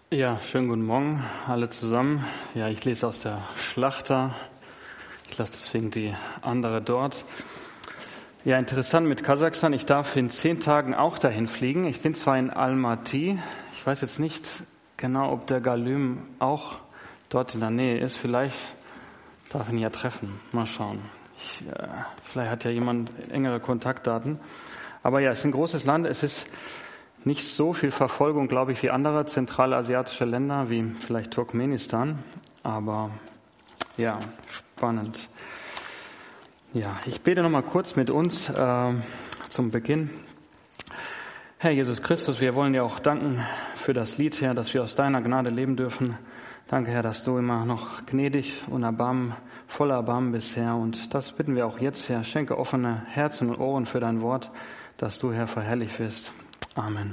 Ja, schönen guten Morgen alle zusammen. Ja, ich lese aus der Schlachter. Ich lasse deswegen die andere dort. Ja, interessant mit Kasachstan. Ich darf in 10 Tagen auch dahin fliegen. Ich bin zwar in Almaty. Ich weiß jetzt nicht genau, ob der Galym auch dort in der Nähe ist. Vielleicht darf ich ihn ja treffen. Mal schauen. Vielleicht hat ja jemand engere Kontaktdaten. Aber ja, es ist ein großes Land. Es ist nicht so viel Verfolgung, glaube ich, wie andere zentralasiatische Länder, wie vielleicht Turkmenistan. Aber ja, spannend. Ja, ich bete noch mal kurz mit uns zum Beginn. Herr Jesus Christus, wir wollen dir auch danken für das Lied, Herr, dass wir aus deiner Gnade leben dürfen. Danke, Herr, dass du immer noch gnädig und voller Erbarmen bist, Herr. Und das bitten wir auch jetzt, Herr. Schenke offene Herzen und Ohren für dein Wort, dass du, Herr, verherrlicht wirst. Amen.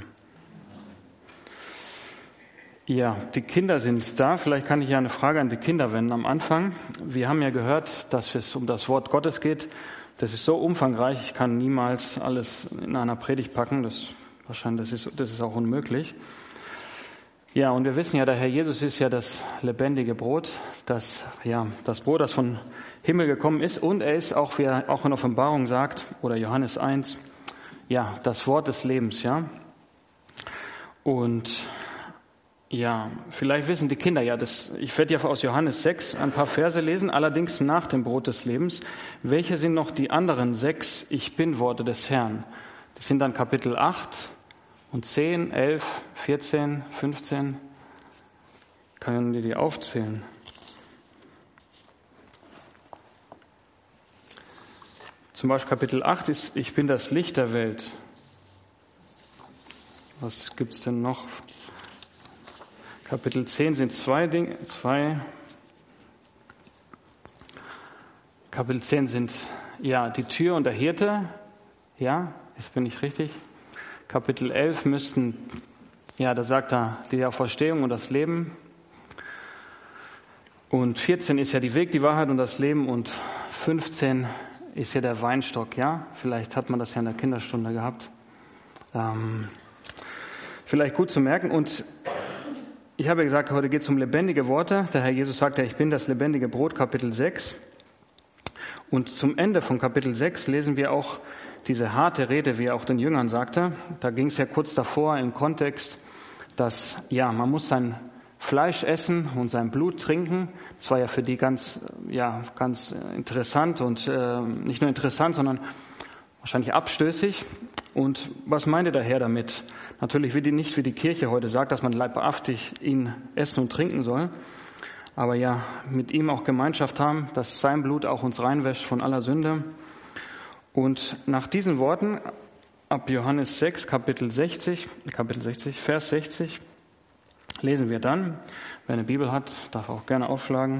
Ja, die Kinder sind da. Vielleicht kann ich ja eine Frage an die Kinder wenden am Anfang. Wir haben ja gehört, dass es um das Wort Gottes geht. Das ist so umfangreich, ich kann niemals alles in einer Predigt packen. Das ist auch unmöglich. Ja, und wir wissen ja, der Herr Jesus ist ja das lebendige Brot, das Brot, das von Himmel gekommen ist. Und er ist auch, wie er auch in Offenbarung sagt, oder Johannes 1, ja, das Wort des Lebens, ja. Und ja, vielleicht wissen die Kinder ja, ich werde ja aus Johannes 6 ein paar Verse lesen, allerdings nach dem Brot des Lebens. Welche sind noch die anderen 6 Ich-Bin-Worte des Herrn? Das sind dann Kapitel 8 und 10, 11, 14, 15. Können wir die aufzählen? Zum Beispiel Kapitel 8 ist, ich bin das Licht der Welt. Was gibt's denn noch? Kapitel 10 sind zwei. Kapitel 10 sind, ja, die Tür und der Hirte. Ja, jetzt bin ich richtig. Kapitel 11 müssten, ja, da sagt er, die Auferstehung und das Leben. Und 14 ist ja die Weg, die Wahrheit und das Leben. Und 15 ist ja der Weinstock, ja? Vielleicht hat man das ja in der Kinderstunde gehabt. Vielleicht gut zu merken. Und ich habe ja gesagt, heute geht es um lebendige Worte. Der Herr Jesus sagt ja, ich bin das lebendige Brot, Kapitel 6. Und zum Ende von Kapitel 6 lesen wir auch diese harte Rede, wie er auch den Jüngern sagte. Da ging es ja kurz davor im Kontext, dass, ja, man muss sein Fleisch essen und sein Blut trinken. Das war ja für die ganz interessant und nicht nur interessant, sondern wahrscheinlich abstößig. Und was meinte der Herr damit? Natürlich nicht wie die Kirche heute sagt, dass man leibhaftig ihn essen und trinken soll, aber ja, mit ihm auch Gemeinschaft haben, dass sein Blut auch uns reinwäscht von aller Sünde. Und nach diesen Worten ab Johannes 6, Kapitel 60, Vers 60, lesen wir dann, wer eine Bibel hat, darf auch gerne aufschlagen.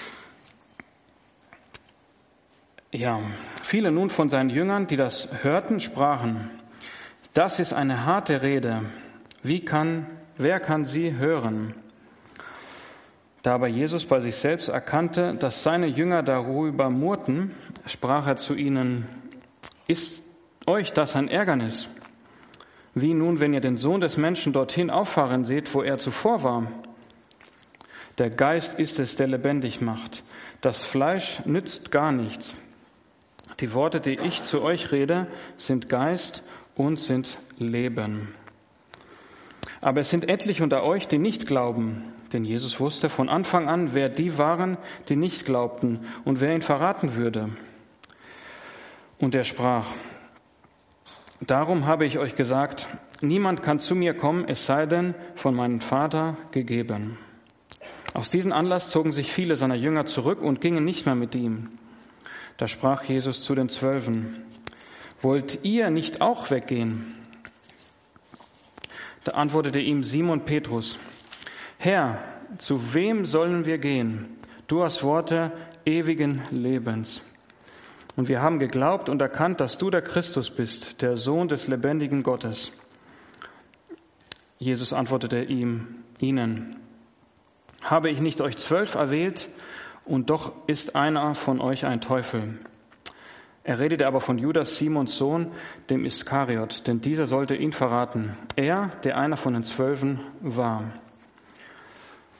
Ja, viele nun von seinen Jüngern, die das hörten, sprachen, das ist eine harte Rede. Wer kann sie hören? Da aber Jesus bei sich selbst erkannte, dass seine Jünger darüber murrten, sprach er zu ihnen, ist euch das ein Ärgernis? Wie nun, wenn ihr den Sohn des Menschen dorthin auffahren seht, wo er zuvor war? Der Geist ist es, der lebendig macht. Das Fleisch nützt gar nichts. Die Worte, die ich zu euch rede, sind Geist und sind Leben. Aber es sind etliche unter euch, die nicht glauben. Denn Jesus wusste von Anfang an, wer die waren, die nicht glaubten und wer ihn verraten würde. Und er sprach, darum habe ich euch gesagt, niemand kann zu mir kommen, es sei denn von meinem Vater gegeben. Aus diesem Anlass zogen sich viele seiner Jünger zurück und gingen nicht mehr mit ihm. Da sprach Jesus zu den 12, wollt ihr nicht auch weggehen? Da antwortete ihm Simon Petrus, Herr, zu wem sollen wir gehen? Du hast Worte ewigen Lebens. Und wir haben geglaubt und erkannt, dass du der Christus bist, der Sohn des lebendigen Gottes. Jesus antwortete ihnen, habe ich nicht euch 12 erwählt, und doch ist einer von euch ein Teufel. Er redete aber von Judas, Simons Sohn, dem Iskariot, denn dieser sollte ihn verraten. Er, der einer von den 12 war.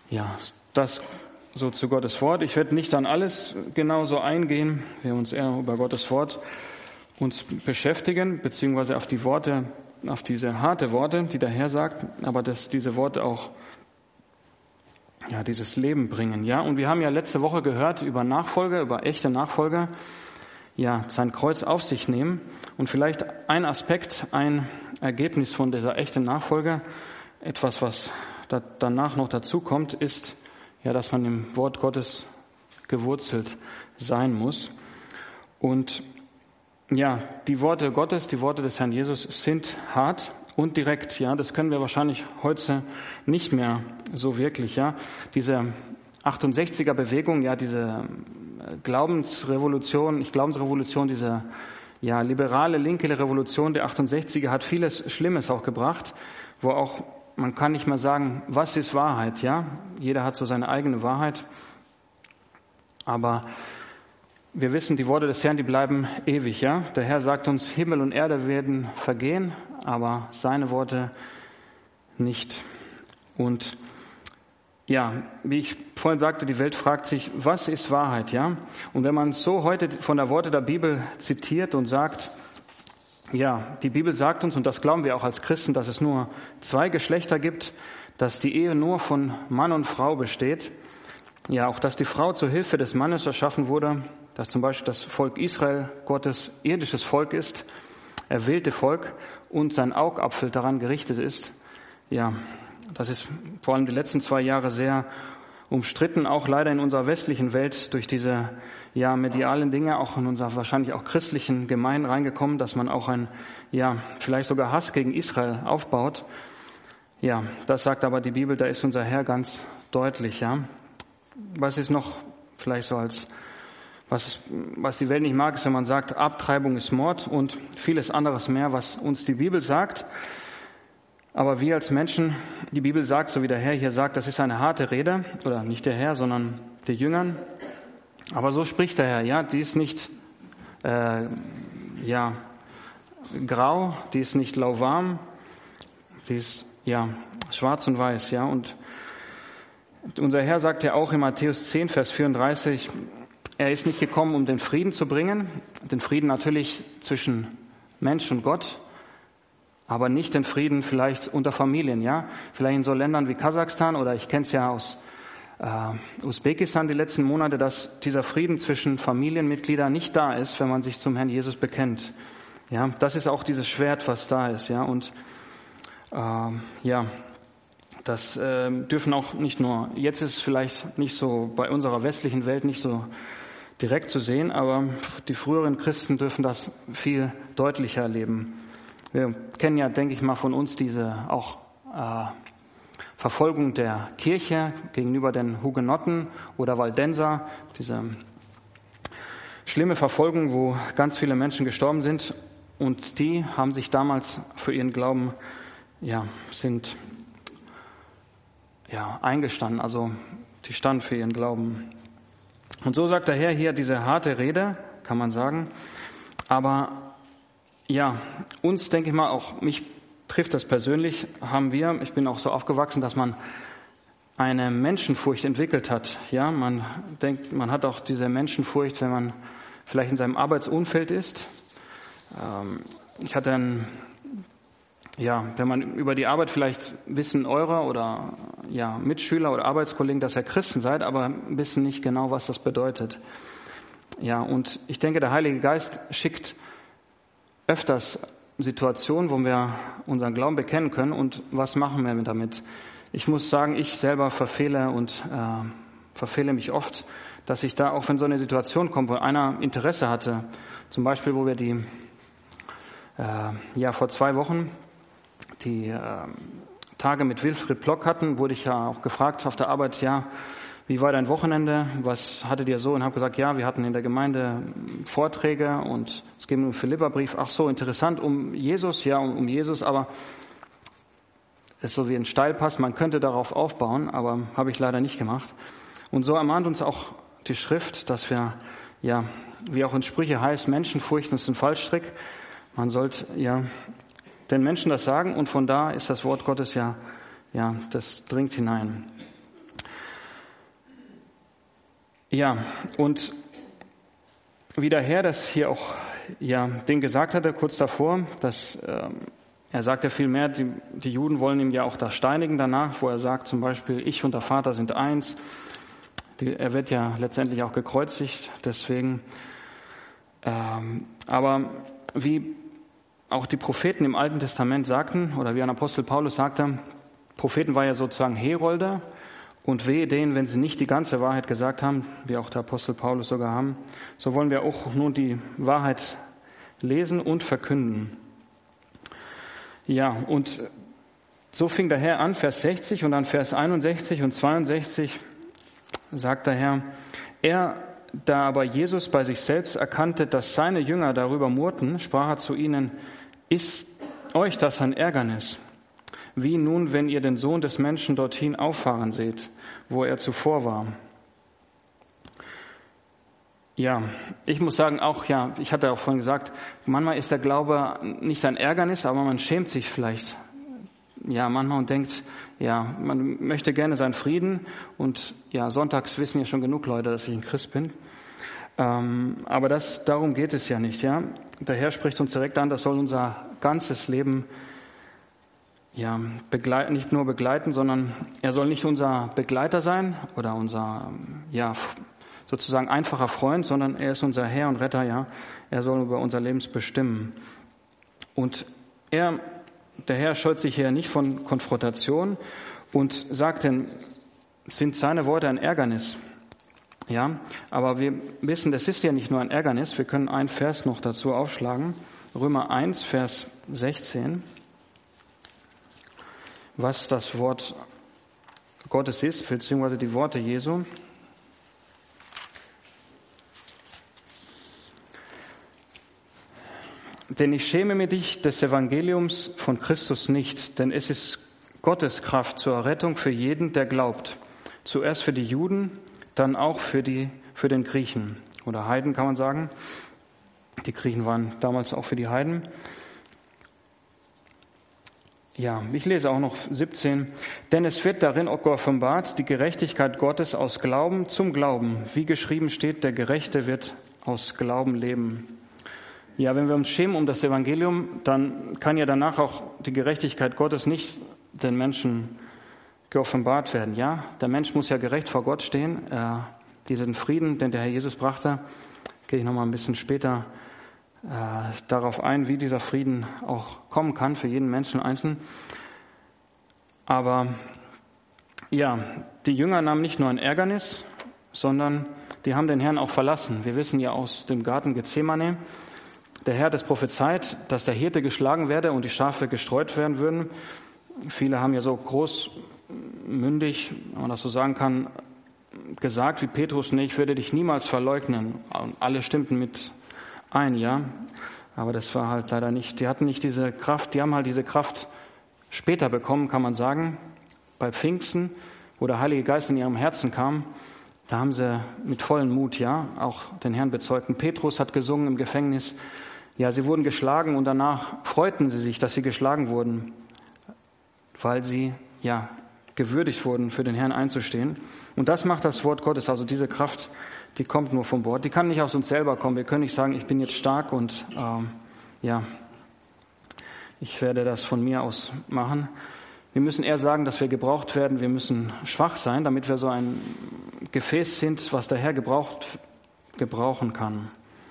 Ja, das so zu Gottes Wort. Ich werde nicht an alles genauso eingehen, wir uns eher über Gottes Wort uns beschäftigen, beziehungsweise auf die Worte, auf diese harte Worte, die der Herr sagt, aber dass diese Worte auch dieses Leben bringen. Ja, und wir haben ja letzte Woche gehört über Nachfolger, über echte Nachfolger, sein Kreuz auf sich nehmen. Und vielleicht ein Aspekt, ein Ergebnis von dieser echten Nachfolge, etwas, was danach noch dazu kommt, ist, dass man im Wort Gottes gewurzelt sein muss. Und die Worte Gottes, die Worte des Herrn Jesus sind hart und direkt. Ja, das können wir wahrscheinlich heute nicht mehr so wirklich. Ja, diese 68er Bewegung, diese Glaubensrevolution, diese liberale linke Revolution der 68er hat vieles Schlimmes auch gebracht, wo auch man kann nicht mehr sagen, was ist Wahrheit. Ja, jeder hat so seine eigene Wahrheit, aber wir wissen, die Worte des Herrn, die bleiben ewig, ja. Der Herr sagt uns, Himmel und Erde werden vergehen, aber seine Worte nicht. Und wie ich vorhin sagte, die Welt fragt sich, was ist Wahrheit, ja? Und wenn man so heute von der Worte der Bibel zitiert und sagt, die Bibel sagt uns, und das glauben wir auch als Christen, dass es nur 2 Geschlechter gibt, dass die Ehe nur von Mann und Frau besteht, auch dass die Frau zur Hilfe des Mannes erschaffen wurde, dass zum Beispiel das Volk Israel Gottes irdisches Volk ist, erwählte Volk und sein Augapfel daran gerichtet ist. Das ist vor allem die letzten 2 Jahre sehr umstritten, auch leider in unserer westlichen Welt durch diese medialen Dinge, auch in unserer wahrscheinlich auch christlichen Gemeinden reingekommen, dass man auch vielleicht sogar Hass gegen Israel aufbaut. Das sagt aber die Bibel, da ist unser Herr ganz deutlich, Was ist noch vielleicht so was die Welt nicht mag, ist, wenn man sagt, Abtreibung ist Mord und vieles anderes mehr, was uns die Bibel sagt. Aber wir als Menschen, die Bibel sagt, so wie der Herr hier sagt, das ist eine harte Rede, oder nicht der Herr, sondern die Jüngern. Aber so spricht der Herr, die ist nicht grau, die ist nicht lauwarm, die ist schwarz und weiß, Und unser Herr sagt ja auch in Matthäus 10, Vers 34, er ist nicht gekommen, um den Frieden zu bringen, den Frieden natürlich zwischen Mensch und Gott, aber nicht den Frieden vielleicht unter Familien, Vielleicht in so Ländern wie Kasachstan oder ich kenne es ja aus Usbekistan die letzten Monate, dass dieser Frieden zwischen Familienmitgliedern nicht da ist, wenn man sich zum Herrn Jesus bekennt. Das ist auch dieses Schwert, was da ist, Und das dürfen auch nicht nur, jetzt ist es vielleicht nicht so bei unserer westlichen Welt nicht so direkt zu sehen, aber die früheren Christen dürfen das viel deutlicher erleben. Wir kennen ja, denke ich mal, von uns diese auch Verfolgung der Kirche gegenüber den Hugenotten oder Waldenser, diese schlimme Verfolgung, wo ganz viele Menschen gestorben sind und die haben sich damals für ihren Glauben sind eingestanden, also die standen für ihren Glauben. Und so sagt der Herr hier diese harte Rede, kann man sagen. Aber uns, denke ich mal, auch mich trifft das persönlich, ich bin auch so aufgewachsen, dass man eine Menschenfurcht entwickelt hat. Man denkt, man hat auch diese Menschenfurcht, wenn man vielleicht in seinem Arbeitsumfeld ist. Ich hatte wenn man über die Arbeit vielleicht wissen eure oder Mitschüler oder Arbeitskollegen, dass ihr Christen seid, aber wissen nicht genau, was das bedeutet. Und ich denke, der Heilige Geist schickt öfters Situationen, wo wir unseren Glauben bekennen können und was machen wir damit. Ich muss sagen, ich selber verfehle mich oft, dass ich da, auch wenn so eine Situation kommt, wo einer Interesse hatte, zum Beispiel, wo wir vor 2 Wochen die Tage mit Wilfried Plock hatten, wurde ich ja auch gefragt auf der Arbeit, wie war dein Wochenende, was hattet ihr so? Und habe gesagt, wir hatten in der Gemeinde Vorträge und es ging um den Philipperbrief. Ach so, interessant, um Jesus, um Jesus, aber es ist so wie ein Steilpass, man könnte darauf aufbauen, aber habe ich leider nicht gemacht. Und so ermahnt uns auch die Schrift, dass wir, wie auch in Sprüche heißt, Menschenfurcht ist ein Fallstrick. Man sollte den Menschen das sagen und von da ist das Wort Gottes das dringt hinein. Ja, und wie der Herr das hier auch den gesagt hatte, kurz davor, dass er sagt ja viel mehr, die Juden wollen ihm ja auch da steinigen danach, wo er sagt zum Beispiel, ich und der Vater sind eins. Er wird ja letztendlich auch gekreuzigt, deswegen. Aber wie auch die Propheten im Alten Testament sagten, oder wie ein Apostel Paulus sagte, Propheten war ja sozusagen Herolde, und wehe denen, wenn sie nicht die ganze Wahrheit gesagt haben, wie auch der Apostel Paulus sogar haben, so wollen wir auch nun die Wahrheit lesen und verkünden. Ja, und so fing der Herr an, Vers 60 und dann Vers 61 und 62 sagt der Herr, da aber Jesus bei sich selbst erkannte, dass seine Jünger darüber murrten, sprach er zu ihnen, ist euch das ein Ärgernis? Wie nun, wenn ihr den Sohn des Menschen dorthin auffahren seht, wo er zuvor war? Ja, ich muss sagen, ich hatte auch vorhin gesagt, manchmal ist der Glaube nicht ein Ärgernis, aber man schämt sich vielleicht. Ja, manchmal und denkt, man möchte gerne seinen Frieden und sonntags wissen ja schon genug Leute, dass ich ein Christ bin. Aber darum geht es ja nicht, ja. Der Herr spricht uns direkt an, das soll unser ganzes Leben nicht nur begleiten, sondern er soll nicht unser Begleiter sein oder unser, sozusagen einfacher Freund, sondern er ist unser Herr und Retter, ja. Er soll über unser Leben bestimmen. Und der Herr scheut sich hier nicht von Konfrontation und sagt denn, sind seine Worte ein Ärgernis? Ja, aber wir wissen, das ist ja nicht nur ein Ärgernis. Wir können einen Vers noch dazu aufschlagen. Römer 1, Vers 16. Was das Wort Gottes ist, beziehungsweise die Worte Jesu. Denn ich schäme mich des Evangeliums von Christus nicht, denn es ist Gottes Kraft zur Errettung für jeden, der glaubt. Zuerst für die Juden, dann auch für den Griechen oder Heiden, kann man sagen. Die Griechen waren damals auch für die Heiden. Ja, ich lese auch noch 17. Denn es wird darin auch offenbart, die Gerechtigkeit Gottes aus Glauben zum Glauben. Wie geschrieben steht, der Gerechte wird aus Glauben leben. Ja, wenn wir uns schämen um das Evangelium, dann kann ja danach auch die Gerechtigkeit Gottes nicht den Menschen geoffenbart werden. Ja, der Mensch muss ja gerecht vor Gott stehen. Diesen Frieden, den der Herr Jesus brachte, gehe ich noch mal ein bisschen später darauf ein, wie dieser Frieden auch kommen kann für jeden Menschen einzeln. Aber die Jünger nahmen nicht nur ein Ärgernis, sondern die haben den Herrn auch verlassen. Wir wissen ja aus dem Garten Gethsemane, der Herr hat es prophezeit, dass der Hirte geschlagen werde und die Schafe gestreut werden würden. Viele haben ja so großmündig, wenn man das so sagen kann, gesagt wie Petrus, nee, ich würde dich niemals verleugnen. Und alle stimmten mit ein, ja. Aber das war halt leider nicht, die hatten nicht diese Kraft, die haben halt diese Kraft später bekommen, kann man sagen. Bei Pfingsten, wo der Heilige Geist in ihrem Herzen kam, da haben sie mit vollem Mut, auch den Herrn bezeugt. Und Petrus hat gesungen im Gefängnis. Ja, sie wurden geschlagen und danach freuten sie sich, dass sie geschlagen wurden, weil sie, gewürdigt wurden, für den Herrn einzustehen. Und das macht das Wort Gottes, also diese Kraft, die kommt nur vom Wort. Die kann nicht aus uns selber kommen. Wir können nicht sagen, ich bin jetzt stark und ich werde das von mir aus machen. Wir müssen eher sagen, dass wir gebraucht werden. Wir müssen schwach sein, damit wir so ein Gefäß sind, was der Herr gebrauchen kann.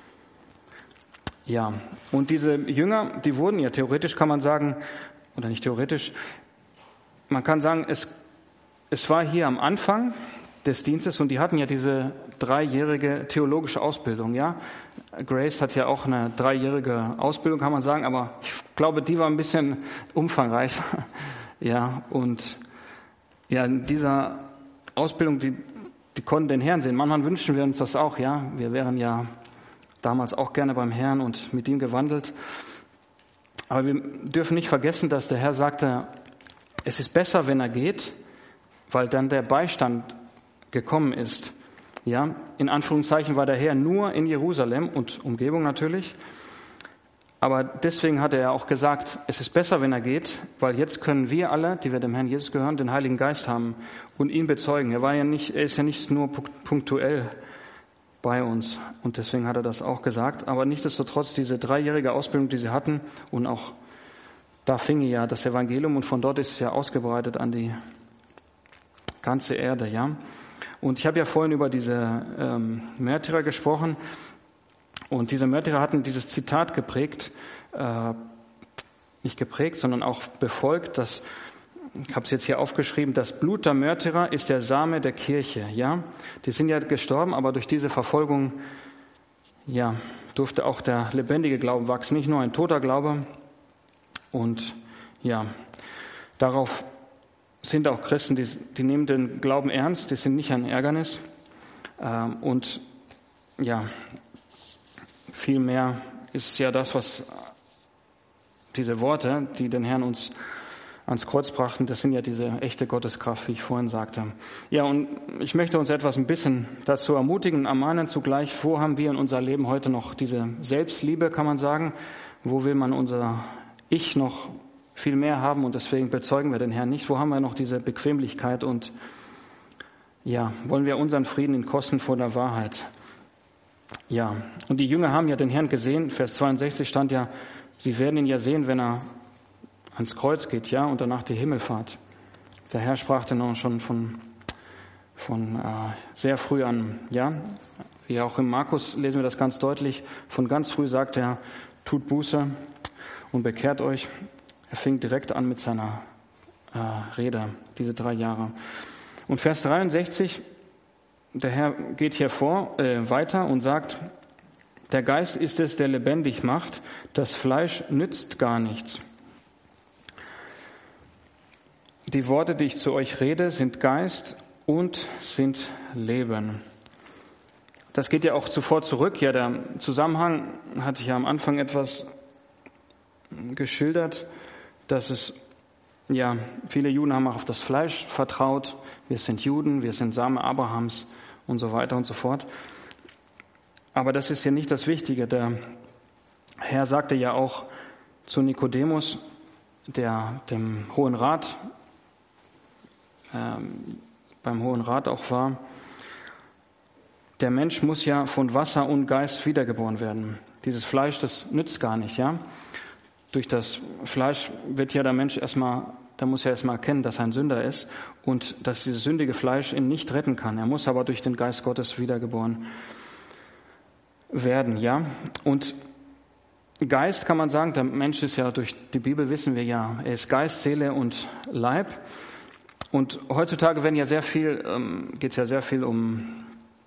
Ja, und diese Jünger, die wurden ja theoretisch, kann man sagen, oder nicht theoretisch, man kann sagen, es war hier am Anfang des Dienstes und die hatten ja diese 3-jährige theologische Ausbildung, ja. Grace hat ja auch eine 3-jährige Ausbildung, kann man sagen, aber ich glaube, die war ein bisschen umfangreich. Ja, und in dieser Ausbildung, die konnten den Herrn sehen. Manchmal wünschen wir uns das auch, ja. Wir wären ja damals auch gerne beim Herrn und mit ihm gewandelt. Aber wir dürfen nicht vergessen, dass der Herr sagte, es ist besser, wenn er geht, weil dann der Beistand gekommen ist. Ja, in Anführungszeichen war der Herr nur in Jerusalem und Umgebung natürlich. Aber deswegen hat er ja auch gesagt, es ist besser, wenn er geht, weil jetzt können wir alle, die wir dem Herrn Jesus gehören, den Heiligen Geist haben und ihn bezeugen. Er ist ja nicht nur punktuell bei uns. Und deswegen hat er das auch gesagt. Aber nichtsdestotrotz, diese 3-jährige Ausbildung, die sie hatten, und auch da fing ja das Evangelium, und von dort ist es ja ausgebreitet an die ganze Erde, ja. Und ich habe ja vorhin über diese Märtyrer gesprochen. Und diese Märtyrer hatten dieses Zitat geprägt, nicht geprägt, sondern auch befolgt, dass, ich habe es jetzt hier aufgeschrieben, das Blut der Märtyrer ist der Same der Kirche, ja. Die sind ja gestorben, aber durch diese Verfolgung, ja, durfte auch der lebendige Glaube wachsen, nicht nur ein toter Glaube. Und ja, darauf sind auch Christen, die nehmen den Glauben ernst, die sind nicht ein Ärgernis. Und ja, vielmehr ist ja das, was diese Worte, die den Herrn uns ans Kreuz brachten, das sind ja diese echte Gotteskraft, wie ich vorhin sagte. Ja, und ich möchte uns etwas ein bisschen dazu ermutigen, ermahnen zugleich, wo haben wir in unser Leben heute noch diese Selbstliebe, kann man sagen, wo will man unser Ich noch viel mehr haben, und deswegen bezeugen wir den Herrn nicht, wo haben wir noch diese Bequemlichkeit und ja, wollen wir unseren Frieden in Kosten vor der Wahrheit. Ja, und die Jünger haben ja den Herrn gesehen, Vers 62 stand ja, sie werden ihn ja sehen, wenn er ans Kreuz geht, ja, und danach die Himmelfahrt. Der Herr sprach dann auch schon von sehr früh an, ja. Wie auch im Markus lesen wir das ganz deutlich. Von ganz früh sagt er, tut Buße und bekehrt euch. Er fing direkt an mit seiner Rede, diese 3 Jahre. Und Vers 63, der Herr geht hier weiter und sagt, der Geist ist es, der lebendig macht, das Fleisch nützt gar nichts. Die Worte, die ich zu euch rede, sind Geist und sind Leben. Das geht ja auch zuvor zurück. Ja, der Zusammenhang hatte ich ja am Anfang etwas geschildert, dass es, ja, viele Juden haben auch auf das Fleisch vertraut. Wir sind Juden, wir sind Same Abrahams und so weiter und so fort. Aber das ist ja nicht das Wichtige. Der Herr sagte ja auch zu Nikodemus, der dem Hohen Rat, beim Hohen Rat auch war, der Mensch muss ja von Wasser und Geist wiedergeboren werden. Dieses Fleisch, das nützt gar nicht, ja. Durch das Fleisch wird ja der Mensch der muss ja erstmal erkennen, dass er ein Sünder ist und dass dieses sündige Fleisch ihn nicht retten kann. Er muss aber durch den Geist Gottes wiedergeboren werden, ja. Und Geist kann man sagen, der Mensch ist ja, durch die Bibel wissen wir ja, er ist Geist, Seele und Leib. Und heutzutage geht es ja sehr viel um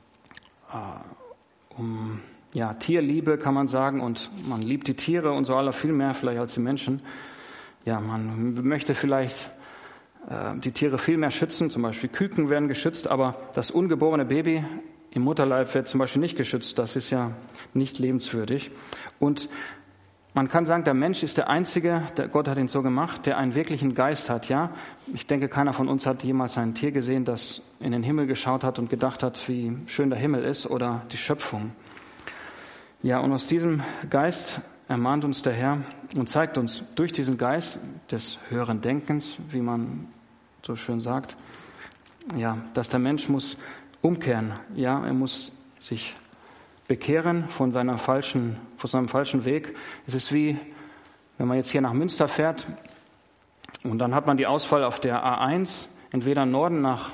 Tierliebe, kann man sagen, und man liebt die Tiere und so aller viel mehr vielleicht als die Menschen. Ja, man möchte vielleicht die Tiere viel mehr schützen, zum Beispiel Küken werden geschützt, aber das ungeborene Baby im Mutterleib wird zum Beispiel nicht geschützt, das ist ja nicht lebenswürdig. Und man kann sagen, der Mensch ist der Einzige, Gott hat ihn so gemacht, der einen wirklichen Geist hat, ja. Ich denke, keiner von uns hat jemals ein Tier gesehen, das in den Himmel geschaut hat und gedacht hat, wie schön der Himmel ist oder die Schöpfung. Ja, und aus diesem Geist ermahnt uns der Herr und zeigt uns durch diesen Geist des höheren Denkens, wie man so schön sagt, ja, dass der Mensch muss umkehren, ja, er muss sich bekehren von seinem falschen Weg. Es ist wie, wenn man jetzt hier nach Münster fährt und dann hat man die Auswahl auf der A1, entweder im Norden nach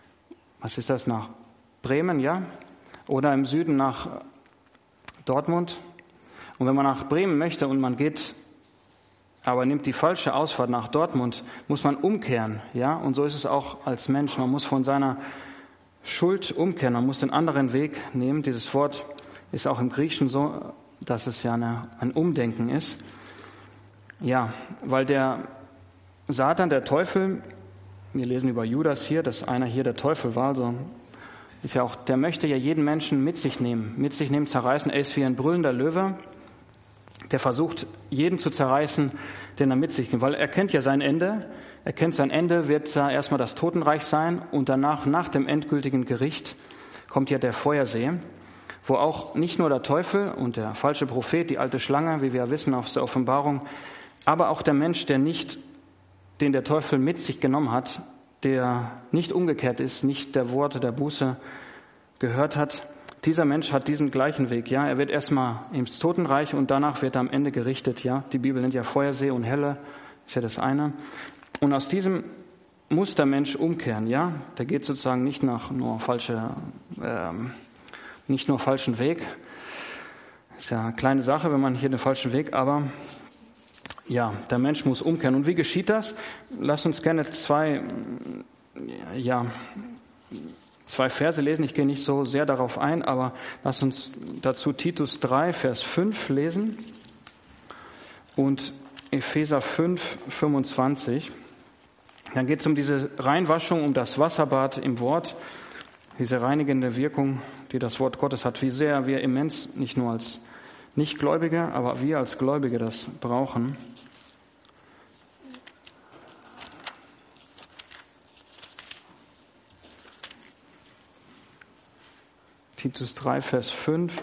Bremen, ja, oder im Süden nach Dortmund. Und wenn man nach Bremen möchte und man nimmt die falsche Ausfahrt nach Dortmund, muss man umkehren, ja, und so ist es auch als Mensch. Man muss von seiner Schuld umkehren, man muss den anderen Weg nehmen. Dieses Wort ist auch im Griechischen so, dass es ja ein Umdenken ist. Ja, weil der Satan, der Teufel, wir lesen über Judas hier, dass einer hier der Teufel war, also ist ja auch, der möchte ja jeden Menschen mit sich nehmen, zerreißen. Er ist wie ein brüllender Löwe, der versucht, jeden zu zerreißen, den er mit sich nimmt, weil er kennt ja sein Ende. Er kennt sein Ende, wird ja erstmal das Totenreich sein und danach, nach dem endgültigen Gericht, kommt ja der Feuersee, wo auch nicht nur der Teufel und der falsche Prophet, die alte Schlange, wie wir wissen aus der Offenbarung, aber auch der Mensch, den der Teufel mit sich genommen hat, der nicht umgekehrt ist, nicht der Worte der Buße gehört hat, Dieser Mensch hat diesen gleichen Weg. Ja, er wird erstmal ins Totenreich und danach wird er am Ende gerichtet. Ja, die Bibel nennt ja Feuersee und Hölle, ist ja das eine. Und aus diesem muss der Mensch umkehren. Ja, der geht sozusagen nicht nur falschen Weg. Ist ja eine kleine Sache, wenn man hier den falschen Weg, aber ja, der Mensch muss umkehren. Und wie geschieht das? Lass uns gerne zwei Verse lesen. Ich gehe nicht so sehr darauf ein, aber lass uns dazu Titus 3, Vers 5 lesen und Epheser 5, 25. Dann geht es um diese Reinwaschung, um das Wasserbad im Wort, diese reinigende Wirkung, die das Wort Gottes hat. Wie sehr wir immens, nicht nur als Nichtgläubige, aber wir als Gläubige das brauchen. Titus 3, Vers 5.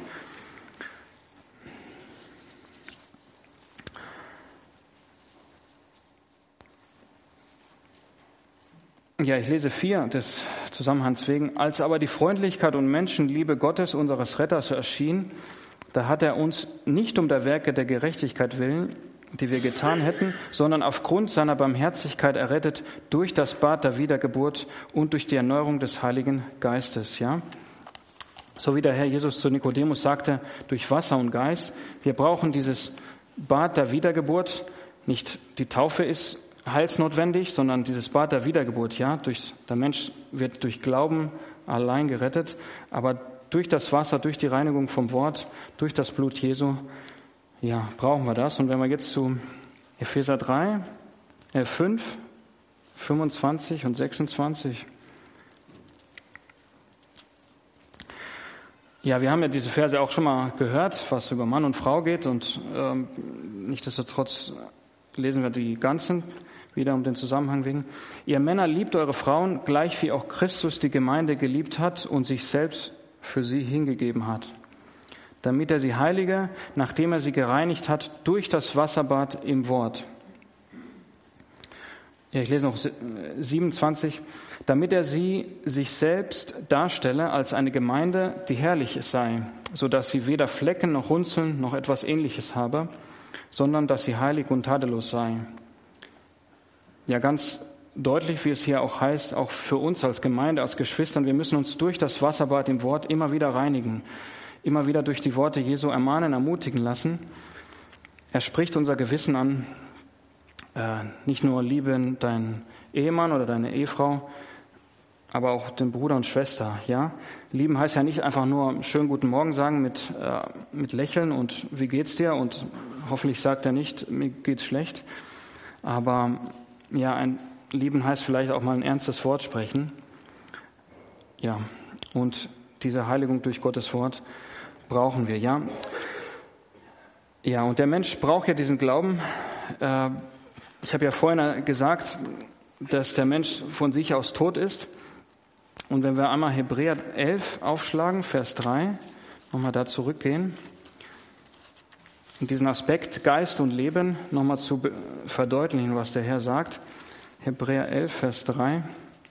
Ja, ich lese 4 des Zusammenhangs wegen. Als aber die Freundlichkeit und Menschenliebe Gottes, unseres Retters, erschien, da hat er uns nicht um der Werke der Gerechtigkeit willen, die wir getan hätten, sondern aufgrund seiner Barmherzigkeit errettet durch das Bad der Wiedergeburt und durch die Erneuerung des Heiligen Geistes. Ja? So wie der Herr Jesus zu Nikodemus sagte, durch Wasser und Geist. Wir brauchen dieses Bad der Wiedergeburt. Nicht die Taufe ist heilsnotwendig, sondern dieses Bad der Wiedergeburt. Ja, der Mensch wird durch Glauben allein gerettet, aber durch das Wasser, durch die Reinigung vom Wort, durch das Blut Jesu, ja, brauchen wir das. Und wenn wir jetzt zu Epheser 5, 25 und 26. Ja, wir haben ja diese Verse auch schon mal gehört, was über Mann und Frau geht, und nichtsdestotrotz lesen wir die ganzen wieder um den Zusammenhang wegen. Ihr Männer, liebt eure Frauen, gleich wie auch Christus die Gemeinde geliebt hat und sich selbst für sie hingegeben hat, damit er sie heilige, nachdem er sie gereinigt hat durch das Wasserbad im Wort. Ja, ich lese noch 27. Damit er sie sich selbst darstelle als eine Gemeinde, die herrlich sei, so dass sie weder Flecken noch Runzeln noch etwas Ähnliches habe, sondern dass sie heilig und tadellos sei. Ja, ganz deutlich, wie es hier auch heißt, auch für uns als Gemeinde, als Geschwistern, wir müssen uns durch das Wasserbad im Wort immer wieder reinigen, immer wieder durch die Worte Jesu ermahnen, ermutigen lassen. Er spricht unser Gewissen an, nicht nur liebe deinen Ehemann oder deine Ehefrau, aber auch den Bruder und Schwester. Ja, lieben heißt ja nicht einfach nur schönen guten Morgen sagen mit Lächeln und wie geht's dir, und hoffentlich sagt er nicht, mir geht's schlecht. Aber ja, ein Lieben heißt vielleicht auch mal ein ernstes Wort sprechen. Ja, und diese Heiligung durch Gottes Wort brauchen wir. Ja, und der Mensch braucht ja diesen Glauben. Ich habe ja vorhin gesagt, dass der Mensch von sich aus tot ist. Und wenn wir einmal Hebräer 11 aufschlagen, Vers 3, nochmal da zurückgehen, und diesen Aspekt Geist und Leben nochmal zu verdeutlichen, was der Herr sagt. Hebräer 11, Vers 3.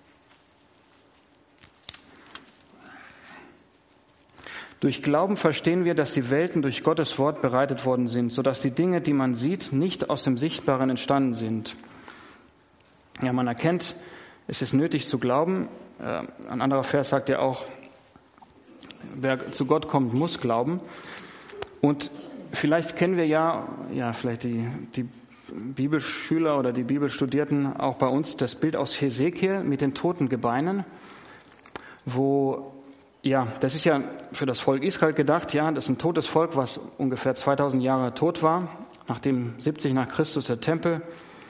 Durch Glauben verstehen wir, dass die Welten durch Gottes Wort bereitet worden sind, sodass die Dinge, die man sieht, nicht aus dem Sichtbaren entstanden sind. Ja, man erkennt, es ist nötig zu glauben. Ein anderer Vers sagt ja auch, wer zu Gott kommt, muss glauben. Und vielleicht kennen wir ja vielleicht die Bibelschüler oder die Bibelstudierten auch bei uns das Bild aus Hesekiel mit den toten Gebeinen, wo, ja, das ist ja für das Volk Israel gedacht, ja, das ist ein totes Volk, was ungefähr 2000 Jahre tot war, nachdem 70 nach Christus der Tempel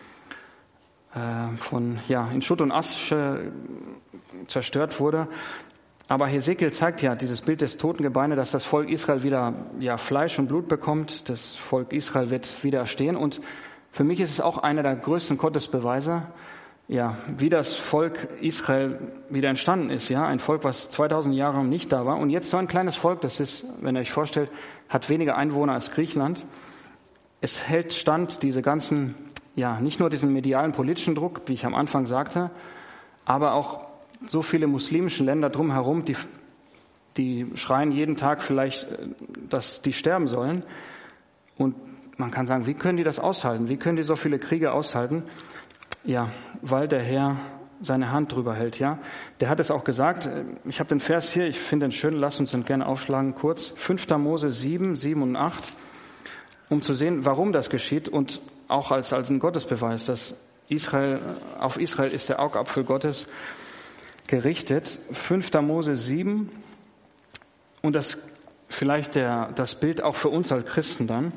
in Schutt und Asche zerstört wurde. Aber Hesekiel zeigt ja dieses Bild des toten Gebeine, dass das Volk Israel wieder Fleisch und Blut bekommt. Das Volk Israel wird wieder erstehen. Und für mich ist es auch einer der größten Gottesbeweise, wie das Volk Israel wieder entstanden ist. Ja, ein Volk, was 2000 Jahre nicht da war. Und jetzt so ein kleines Volk, das ist, wenn ihr euch vorstellt, hat weniger Einwohner als Griechenland. Es hält stand, diese ganzen, nicht nur diesen medialen politischen Druck, wie ich am Anfang sagte, aber auch so viele muslimische Länder drumherum, die die schreien jeden Tag vielleicht, dass die sterben sollen. Und man kann sagen, wie können die das aushalten? Wie können die so viele Kriege aushalten? Ja, weil der Herr seine Hand drüber hält, ja. Der hat es auch gesagt, ich habe den Vers hier, ich finde den schön, lasst uns den gerne aufschlagen kurz. 5. Mose 7, 7 und 8, um zu sehen, warum das geschieht und auch als ein Gottesbeweis, dass auf Israel ist der Augapfel Gottes gerichtet. 5. Mose 7 und das vielleicht das Bild auch für uns als Christen dann.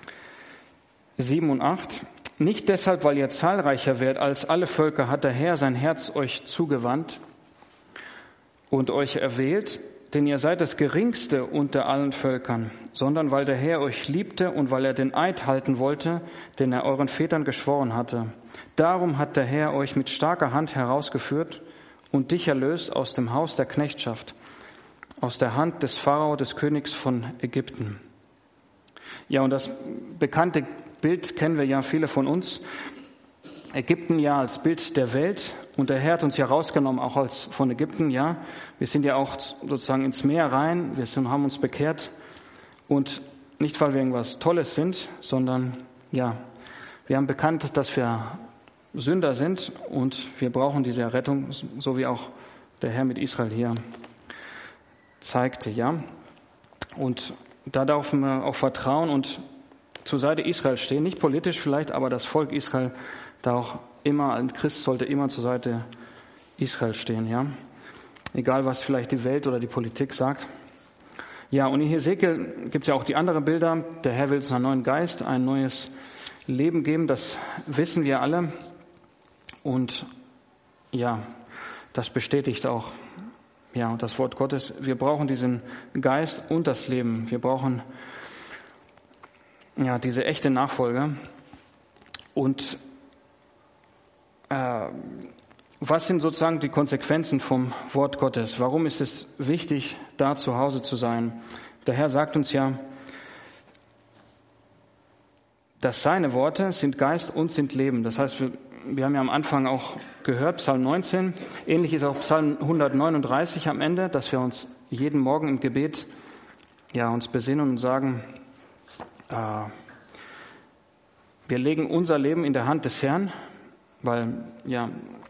7 und 8. Nicht deshalb, weil ihr zahlreicher werdet als alle Völker, hat der Herr sein Herz euch zugewandt und euch erwählt, denn ihr seid das Geringste unter allen Völkern, sondern weil der Herr euch liebte und weil er den Eid halten wollte, den er euren Vätern geschworen hatte. Darum hat der Herr euch mit starker Hand herausgeführt und dich erlöst aus dem Haus der Knechtschaft, aus der Hand des Pharao, des Königs von Ägypten. Ja, und das bekannte Bild kennen wir ja viele von uns. Ägypten ja als Bild der Welt und der Herr hat uns ja rausgenommen, auch als von Ägypten, ja. Wir sind ja auch sozusagen ins Meer rein, haben uns bekehrt und nicht, weil wir irgendwas Tolles sind, sondern ja, wir haben bekannt, dass wir Sünder sind und wir brauchen diese Errettung, so wie auch der Herr mit Israel hier zeigte, ja. Und da dürfen wir auch vertrauen und zur Seite Israel stehen, nicht politisch vielleicht, aber das Volk Israel, da auch immer, ein Christ sollte immer zur Seite Israel stehen, ja. Egal, was vielleicht die Welt oder die Politik sagt. Ja, und in Hesekiel gibt es ja auch die anderen Bilder. Der Herr will uns einen neuen Geist, ein neues Leben geben, das wissen wir alle. Und ja, das bestätigt auch ja, das Wort Gottes. Wir brauchen diesen Geist und das Leben. Wir brauchen ja diese echte Nachfolge. Und was sind sozusagen die Konsequenzen vom Wort Gottes? Warum ist es wichtig, da zu Hause zu sein? Der Herr sagt uns ja, dass seine Worte sind Geist und sind Leben. Das heißt, wir haben ja am Anfang auch gehört, Psalm 19. Ähnlich ist auch Psalm 139 am Ende, dass wir uns jeden Morgen im Gebet ja, uns besinnen und sagen, wir legen unser Leben in der Hand des Herrn, weil ja,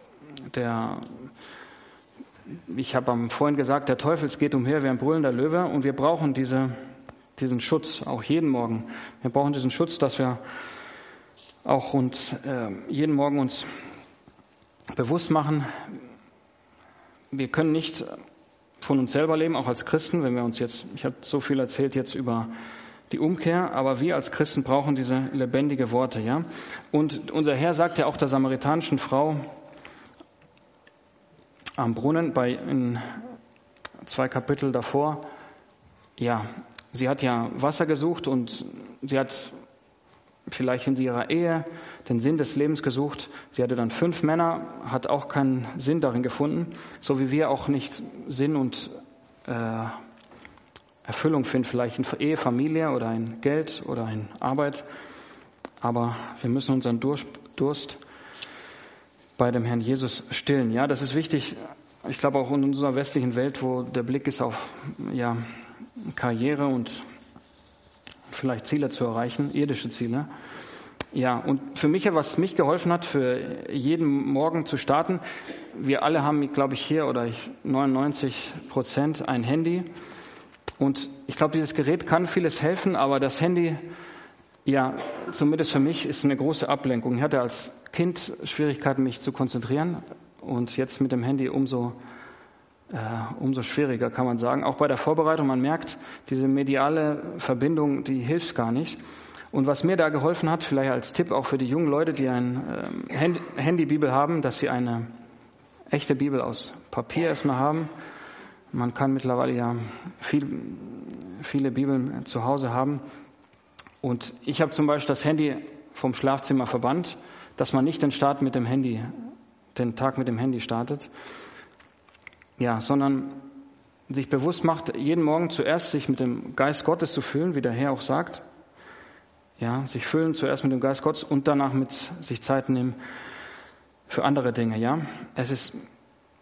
ich habe vorhin gesagt, der Teufel geht umher wie ein brüllender Löwe und wir brauchen diesen Schutz, auch jeden Morgen. Wir brauchen diesen Schutz, dass wir auch uns jeden Morgen uns bewusst machen, wir können nicht von uns selber leben, auch als Christen, wenn wir uns jetzt, ich habe so viel erzählt jetzt über die Umkehr, aber wir als Christen brauchen diese lebendige Worte, ja. Und unser Herr sagt ja auch der samaritanischen Frau am Brunnen in 2 Kapitel davor, ja, sie hat ja Wasser gesucht und sie hat vielleicht in ihrer Ehe den Sinn des Lebens gesucht. Sie hatte dann 5 Männer, hat auch keinen Sinn darin gefunden, so wie wir auch nicht Sinn und Erfüllung finden, vielleicht in Ehe, Familie oder in Geld oder in Arbeit. Aber wir müssen unseren Durst bei dem Herrn Jesus stillen. Ja, das ist wichtig. Ich glaube auch in unserer westlichen Welt, wo der Blick ist auf ja, Karriere und vielleicht Ziele zu erreichen, irdische Ziele. Ja, und für mich, was mich geholfen hat, für jeden Morgen zu starten, wir alle haben, glaube ich, hier oder 99% ein Handy. Und ich glaube, dieses Gerät kann vieles helfen, aber das Handy, ja, zumindest für mich, ist eine große Ablenkung. Ich hatte als Kind Schwierigkeiten, mich zu konzentrieren und jetzt mit dem Handy umso schwieriger, kann man sagen. Auch bei der Vorbereitung, man merkt, diese mediale Verbindung, die hilft gar nicht. Und was mir da geholfen hat, vielleicht als Tipp auch für die jungen Leute, die eine Handybibel haben, dass sie eine echte Bibel aus Papier erstmal haben. Man kann mittlerweile ja viele Bibeln zu Hause haben. Und ich habe zum Beispiel das Handy vom Schlafzimmer verbannt, dass man nicht den Tag mit dem Handy startet. Ja, sondern sich bewusst macht, jeden Morgen zuerst sich mit dem Geist Gottes zu füllen, wie der Herr auch sagt. Ja, sich füllen zuerst mit dem Geist Gottes und danach mit sich Zeit nehmen für andere Dinge. Ja, es ist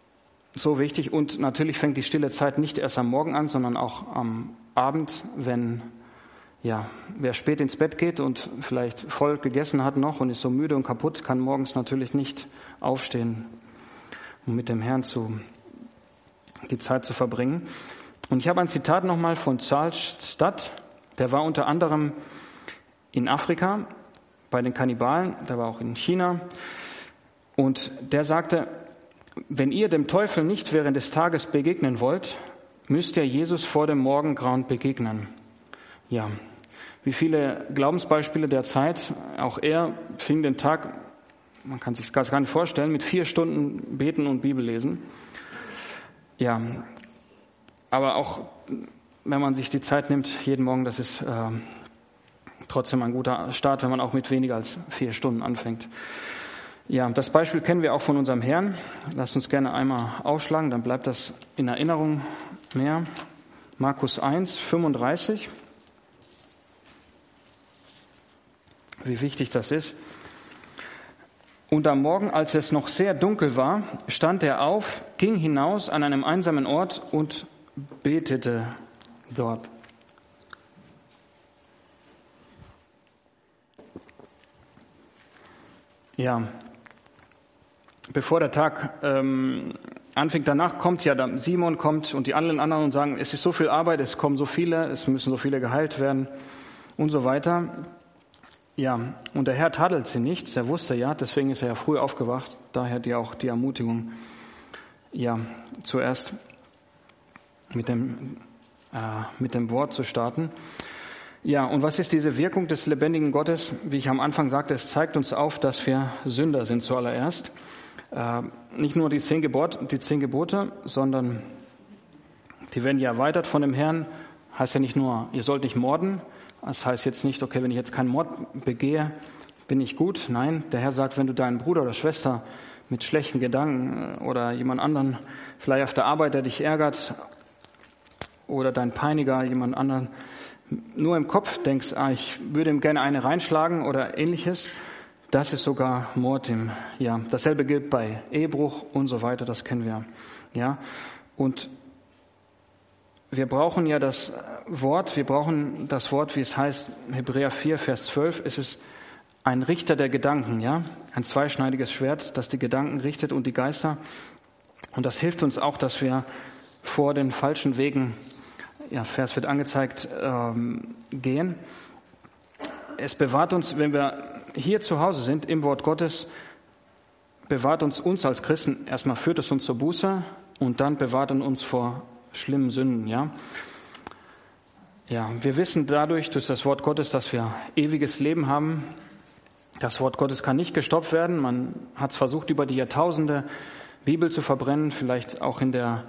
so wichtig. Und natürlich fängt die stille Zeit nicht erst am Morgen an, sondern auch am Abend, wenn wer spät ins Bett geht und vielleicht voll gegessen hat noch und ist so müde und kaputt, kann morgens natürlich nicht aufstehen, um mit dem Herrn die Zeit zu verbringen. Und ich habe ein Zitat nochmal von Charles Studd, der war unter anderem in Afrika bei den Kannibalen, der war auch in China und der sagte, wenn ihr dem Teufel nicht während des Tages begegnen wollt, müsst ihr Jesus vor dem Morgengrauen begegnen. Ja, wie viele Glaubensbeispiele der Zeit, auch er fing den Tag, man kann sich das gar nicht vorstellen, mit 4 Stunden Beten und Bibel lesen. Ja, aber auch wenn man sich die Zeit nimmt, jeden Morgen, das ist trotzdem ein guter Start, wenn man auch mit weniger als 4 Stunden anfängt. Ja, das Beispiel kennen wir auch von unserem Herrn. Lasst uns gerne einmal aufschlagen, dann bleibt das in Erinnerung mehr. Markus 1, 35. Wie wichtig das ist. Und am Morgen, als es noch sehr dunkel war, stand er auf, ging hinaus an einem einsamen Ort und betete dort. Ja, bevor der Tag anfängt, danach kommt Simon kommt und die anderen und sagen, es ist so viel Arbeit, es kommen so viele, es müssen so viele geheilt werden und so weiter. Ja, und der Herr tadelt sie nicht, der wusste deswegen ist er ja früh aufgewacht, daher auch die Ermutigung, zuerst mit dem Wort zu starten. Ja, und was ist diese Wirkung des lebendigen Gottes? Wie ich am Anfang sagte, es zeigt uns auf, dass wir Sünder sind zuallererst. Nicht nur die 10 Gebote, sondern die werden ja erweitert von dem Herrn. Heißt ja nicht nur, ihr sollt nicht morden. Das heißt jetzt nicht, okay, wenn ich jetzt keinen Mord begehe, bin ich gut. Nein, der Herr sagt, wenn du deinen Bruder oder Schwester mit schlechten Gedanken oder jemand anderen, vielleicht auf der Arbeit, der dich ärgert, oder dein Peiniger, jemand anderen, nur im Kopf denkst, ich würde ihm gerne eine reinschlagen oder ähnliches, das ist sogar Mord. Dasselbe gilt bei Ehebruch und so weiter, das kennen wir. Ja, und wir brauchen das Wort, wie es heißt, Hebräer 4, Vers 12, es ist ein Richter der Gedanken, ein zweischneidiges Schwert, das die Gedanken richtet und die Geister. Und das hilft uns auch, dass wir vor den falschen Wegen, Vers wird angezeigt, gehen. Es bewahrt uns, wenn wir hier zu Hause sind, im Wort Gottes, bewahrt uns als Christen, erstmal führt es uns zur Buße und dann bewahrt uns vor schlimmen Sünden, wir wissen durch das Wort Gottes, dass wir ewiges Leben haben. Das Wort Gottes kann nicht gestoppt werden. Man hat es versucht, über die Jahrtausende Bibel zu verbrennen, vielleicht auch in der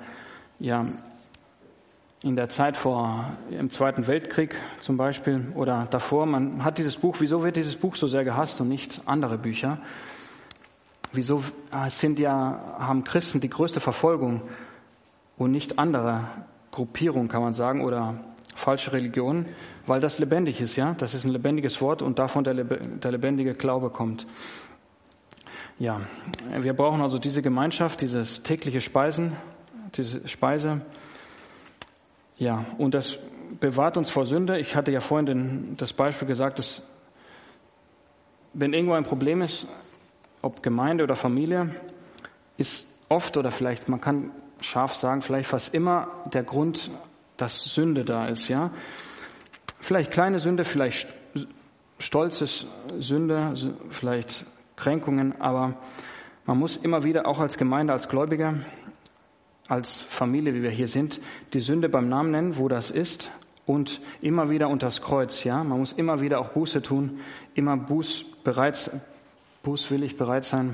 Zeit im Zweiten Weltkrieg zum Beispiel oder davor. Man hat dieses Buch, wieso wird dieses Buch so sehr gehasst und nicht andere Bücher? Wieso haben Christen die größte Verfolgung und nicht andere Gruppierungen, kann man sagen, oder falsche Religionen? Weil das lebendig ist, das ist ein lebendiges Wort und davon der lebendige Glaube kommt. Ja, wir brauchen also diese Gemeinschaft, dieses tägliche Speisen, diese Speise. Ja, und das bewahrt uns vor Sünde. Ich hatte ja vorhin das Beispiel gesagt, dass wenn irgendwo ein Problem ist, ob Gemeinde oder Familie, ist oft oder vielleicht, man kann scharf sagen, vielleicht fast immer der Grund, dass Sünde da ist, Vielleicht kleine Sünde, vielleicht stolzes Sünde, vielleicht Kränkungen, aber man muss immer wieder auch als Gemeinde, als Gläubiger, als Familie, wie wir hier sind, die Sünde beim Namen nennen, wo das ist und immer wieder unter das Kreuz, Man muss immer wieder auch Buße tun, immer bußwillig bereit sein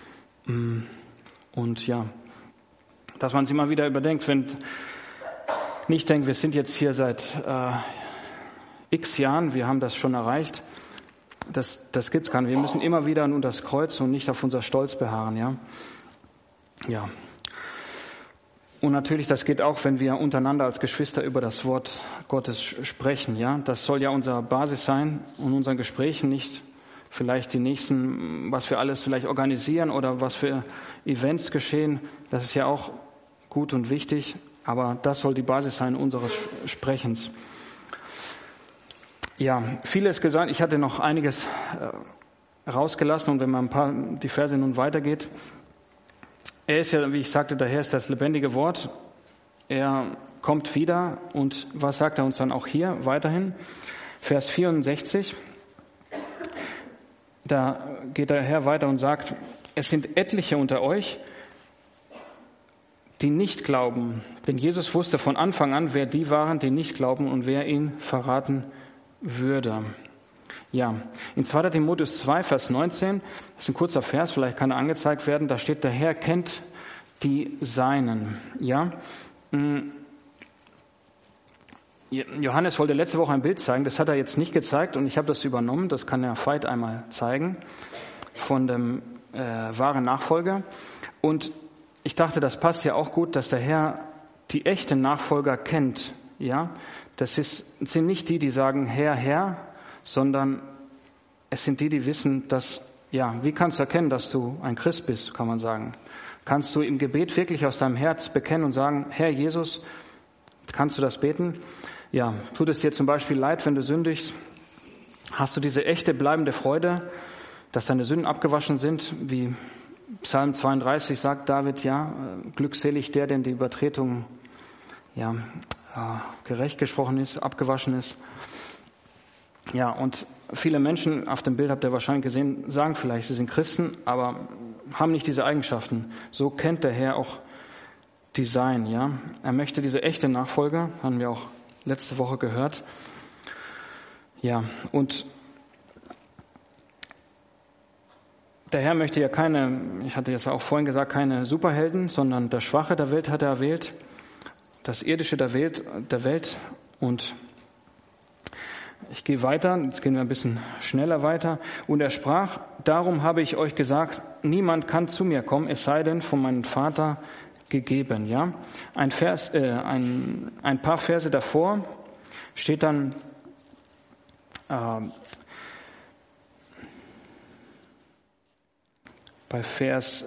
und dass man es immer wieder überdenkt, wenn nicht denkt, wir sind jetzt hier seit x Jahren, wir haben das schon erreicht, das gibt's gar nicht. Wir müssen immer wieder unter das Kreuz und nicht auf unser Stolz beharren, Ja. Und natürlich, das geht auch, wenn wir untereinander als Geschwister über das Wort Gottes sprechen, Das soll ja unsere Basis sein und unseren Gesprächen, nicht vielleicht die nächsten, was wir alles vielleicht organisieren oder was für Events geschehen. Das ist ja auch gut und wichtig, aber das soll die Basis sein unseres Sprechens. Ja, vieles gesagt. Ich hatte noch einiges rausgelassen und wenn man die Verse nun weitergeht. Er ist ja, wie ich sagte, der Herr ist das lebendige Wort. Er kommt wieder und was sagt er uns dann auch hier weiterhin? Vers 64, da geht der Herr weiter und sagt, es sind etliche unter euch, die nicht glauben. Denn Jesus wusste von Anfang an, wer die waren, die nicht glauben und wer ihn verraten würde. Ja, in 2. Timotheus 2, Vers 19, das ist ein kurzer Vers, vielleicht kann er angezeigt werden, da steht, der Herr kennt die Seinen. Ja, Johannes wollte letzte Woche ein Bild zeigen, das hat er jetzt nicht gezeigt und ich habe das übernommen, das kann der Veit einmal zeigen, von dem wahren Nachfolger. Und ich dachte, das passt ja auch gut, dass der Herr die echten Nachfolger kennt. Ja, das sind nicht die, die sagen, Herr, Herr, sondern es sind die, die wissen, dass, ja, wie kannst du erkennen, dass du ein Christ bist, kann man sagen. Kannst du im Gebet wirklich aus deinem Herz bekennen und sagen, Herr Jesus, kannst du das beten? Ja, tut es dir zum Beispiel leid, wenn du sündigst? Hast du diese echte, bleibende Freude, dass deine Sünden abgewaschen sind, wie Psalm 32 sagt David, ja, glückselig der, denn die Übertretung, ja, gerecht gesprochen ist, abgewaschen ist. Ja, und viele Menschen, auf dem Bild habt ihr wahrscheinlich gesehen, sagen vielleicht, sie sind Christen, aber haben nicht diese Eigenschaften. So kennt der Herr auch die Seinen, ja. Er möchte diese echte Nachfolger, haben wir auch letzte Woche gehört. Ja, und der Herr möchte ja keine, ich hatte es auch vorhin gesagt, keine Superhelden, sondern das Schwache der Welt hat er erwählt, das Irdische der Welt und ich gehe weiter, jetzt gehen wir ein bisschen schneller weiter. Und er sprach, darum habe ich euch gesagt, niemand kann zu mir kommen, es sei denn von meinem Vater gegeben. Ja? Ein paar Verse davor steht dann, bei Vers